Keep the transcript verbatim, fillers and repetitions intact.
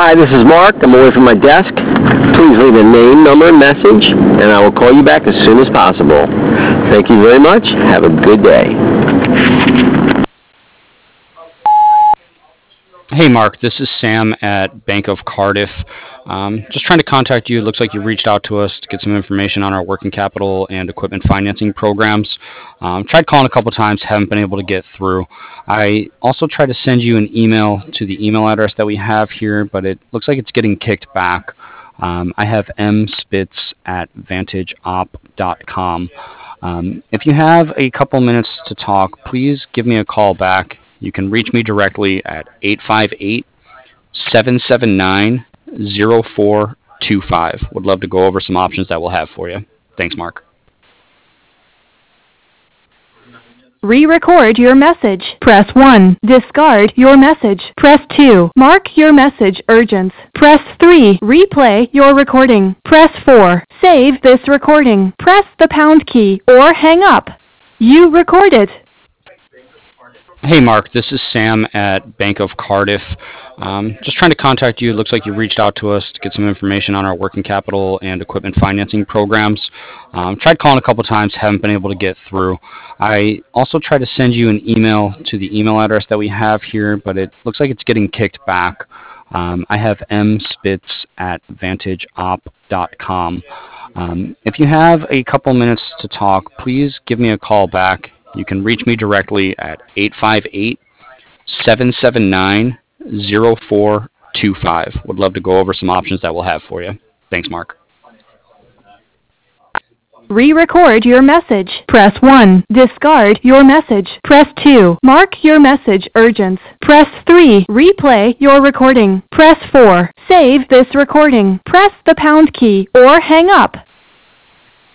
Hi, this is Mark. I'm away from my desk. Please leave a name, number, and message, and I will call you back as soon as possible. Thank you very much. Have a good day. Hey, Mark, this is Sam at Bank of Cardiff. Um, just trying to contact you. It looks like you reached out to us to get some information on our working capital and equipment financing programs. Um, tried calling a couple times, haven't been able to get through. I also tried to send you an email to the email address that we have here, but it looks like it's getting kicked back. Um, I have mspitz at vantageop dot com. Um, if you have a couple minutes to talk, please give me a call back. You can reach me directly at eight five eight, seven seven nine, zero four two five. Would love to go over some options that we'll have for you. Thanks, Mark. Re-record your message. Press one. Discard your message. Press two. Mark your message urgent. Press three. Replay your recording. Press four. Save this recording. Press the pound key or hang up. You recorded. Hey, Mark, this is Sam at Bank of Cardiff. Um, just trying to contact you. It looks like you reached out to us to get some information on our working capital and equipment financing programs. Um, tried calling a couple times, haven't been able to get through. I also tried to send you an email to the email address that we have here, but it looks like it's getting kicked back. Um, I have mspitz at vantageop dot com. Um, if you have a couple minutes to talk, please give me a call back. You can reach me directly at eight five eight, seven seven nine, zero four two five. Would love to go over some options that we'll have for you. Thanks, Mark. Re-record your message. Press one. Discard your message. Press two. Mark your message urgent. Press three. Replay your recording. Press four. Save this recording. Press the pound key or hang up.